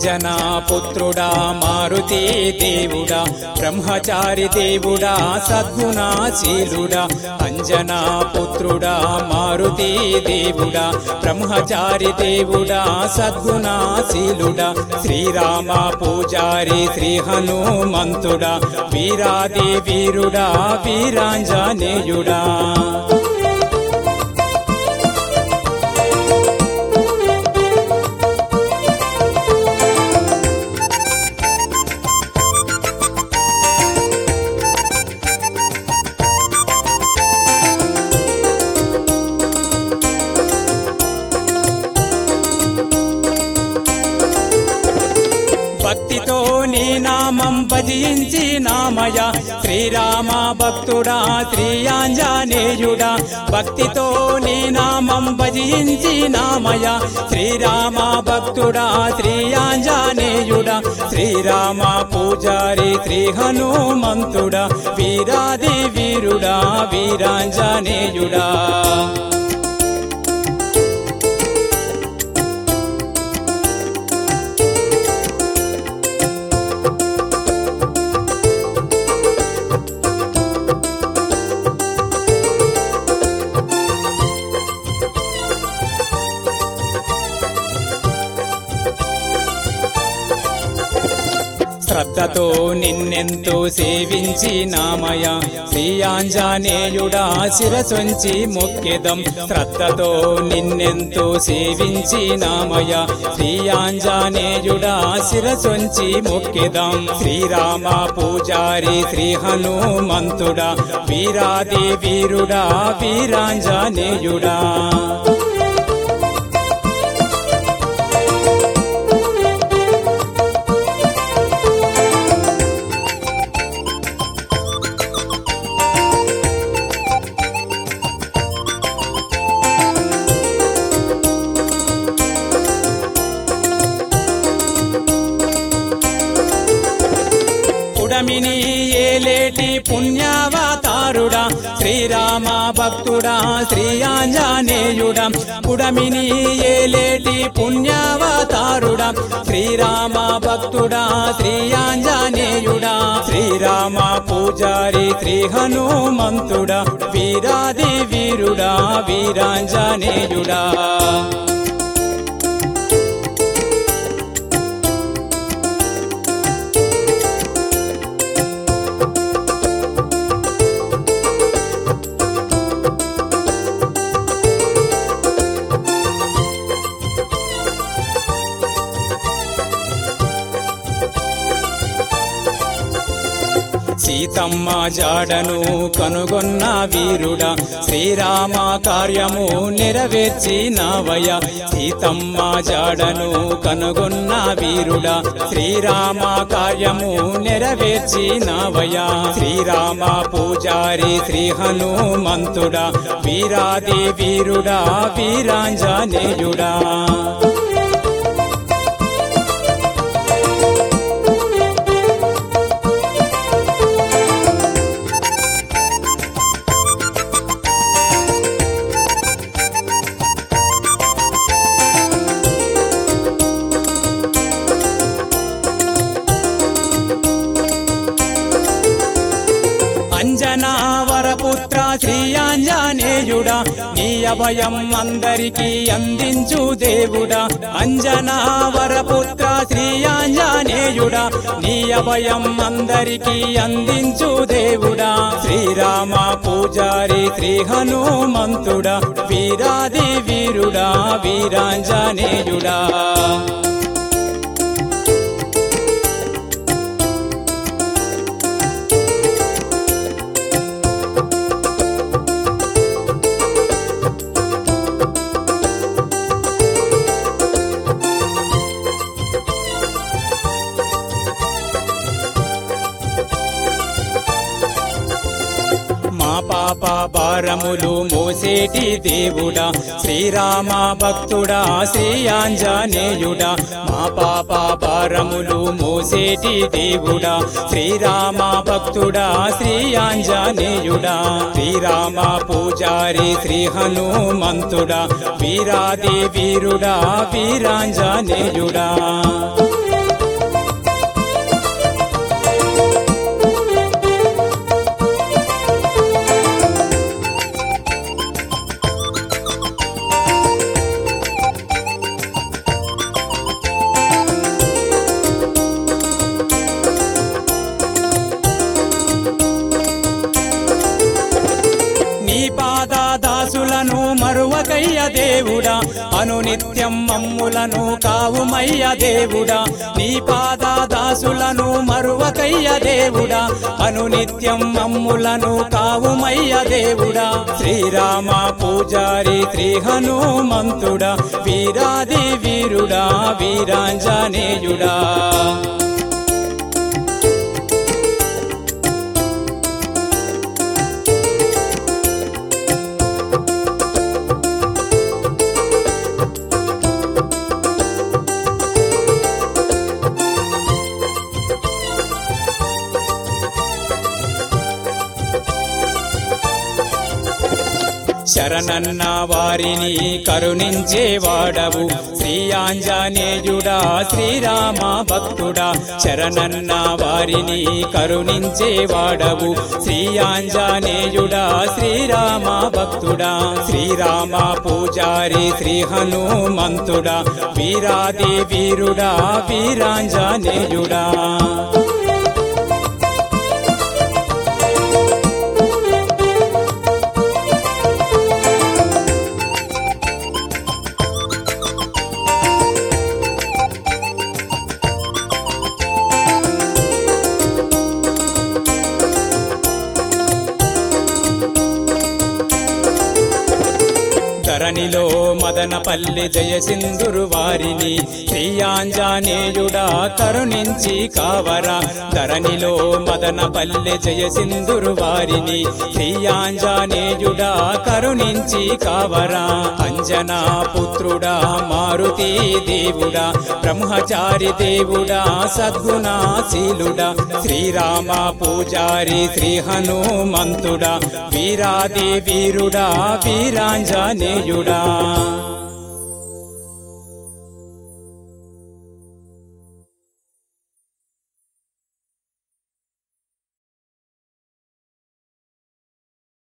అంజనా పుత్రుడా మారుతి దేవుడా బ్రహ్మచారి దేవుడా సద్గుణశీలుడా అంజనా పుత్రుడా మారుతి దేవుడా బ్రహ్మచారి దేవుడా సద్గుణశీలుడా శ్రీరామ పూజారి శ్రీ హనుమంతుడా వీరాది వీరుడా వీరాంజనేయుడా భక్తితో నీ నామం భజించి నామయ శ్రీరామ భక్తుడా శ్రీ ఆంజనేయుడా భక్తితో నీ నామం భజించి నామయ శ్రీరామ భక్తుడా శ్రీ ఆంజనేయుడా శ్రీరామ పూజారి శ్రీ హనుమంతుడా వీరాది వీరుడా వీరాంజనేయుడా శ్రద్ధతో నిన్నెంతో సేవించి నామయ శ్రీ ఆంజనేయుడా శిరసొంచి మొక్కెదం శ్రద్ధతో నిన్నెంతో సేవించి నామయ శ్రీ ఆంజనేయుడా శిరసొంచి మొక్కెదం శ్రీరామ పూజారి శ్రీ హనుమంతుడా వీరాది వీరుడా వీరాంజనేయుడా పుడమిని ఏలేటి పుణ్యావతారుడా శ్రీరామ భక్తుడా శ్రీ ఆంజనేయుడా పుడమిని ఏలేటి పుణ్యావతారుడా శ్రీరామ భక్తుడా శ్రీ ఆంజనేయుడా శ్రీరామ పూజారి శ్రీ హనుమంతుడా వీరాది వీరుడా వీరాంజనేయుడా సీతమ్మ జాడను కనుగొన్న వీరుడా శ్రీరామ కార్యము నెరవేర్చినవయ సీతమ్మ జాడను కనుగొన్న వీరుడా శ్రీరామ కార్యము నెరవేర్చినవయ శ్రీరామ పూజారి శ్రీ హనుమంతుడా వీరాది వీరుడా వీరాంజనేయుడా అంజనా వరపుత్ర శ్రీ ఆంజనేయుడా నీ అభయం అందరికీ అందించు దేవుడా అంజనా వరపుత్ర శ్రీ ఆంజనేయుడా నీ అభయం అందరికీ అందించు దేవుడా శ్రీరామ పూజారి శ్రీ హనుమంతుడా వీరాది వీరుడా వీరాంజనేయుడా పాప భారములు మోసేటి దేవుడా శ్రీరామ భక్తుడా శ్రీ ఆంజనేయుడా మా పాప భారములు మోసేటి దేవుడా శ్రీరామ భక్తుడా శ్రీ ఆంజనేయుడా శ్రీరామ పూజారి శ్రీ హనుమంతుడా వీరాది వీరుడా వీరాంజనేయుడా పాద దాసులను మరువకయ్య దేవుడా అనునిత్యం మమ్ములను కావుమయ్య దేవుడా నీ పాద దాసులను మరువకయ్య దేవుడా అనునిత్యం మమ్ములను కావుమయ్య దేవుడా శ్రీరామ పూజారి శ్రీ హనుమంతుడా వీరాది వీరుడా వీరాంజనేయుడా శరణన్న వారిని కరుణించేవాడవు శ్రీ ఆంజనేయుడా శ్రీరామ భక్తుడా శరణన్న వారిని కరుణించేవాడవు శ్రీ ఆంజనేయుడా శ్రీరామ భక్తుడా శ్రీరామ పూజారి శ్రీ హనుమంతుడా వీరాది వీరుడా వీరాంజనేయుడా ధరణిలో మదనపల్లి జయసింధురు వారిని శ్రీ ఆంజనేయుడా కరుణించి కావరా ధరణిలో మదనపల్లి జయసింధురు వారిని శ్రీ ఆంజనేయుడా కరుణించి కావరా అంజనా పుత్రుడా మారుతి దేవుడా బ్రహ్మచారి దేవుడా సద్గుణశీలుడా శ్రీరామ పూజారి శ్రీ హనుమంతుడా వీరాది వీరుడా వీరాంజనేయుడా